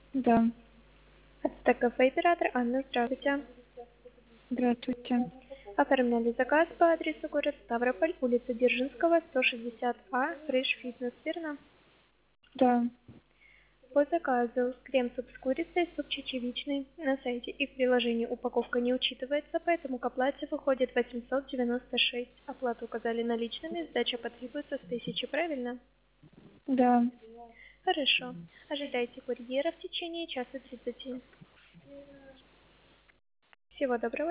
Да, Ацтек кафе оператор Анна, здравствуйте. здравствуйте. Оформляли заказ по адресу город Ставрополь, улица Дзержинского, 160А, Фреш Фитнес, верно? Да, По заказу крем-суп с курицей, суп чечевичный. На сайте и в приложении упаковка не учитывается, поэтому к оплате выходит 896. Оплату указали наличными, сдача потребуется с 1000, правильно? да. Хорошо. Ожидайте курьера в течение часа 30. Всего доброго.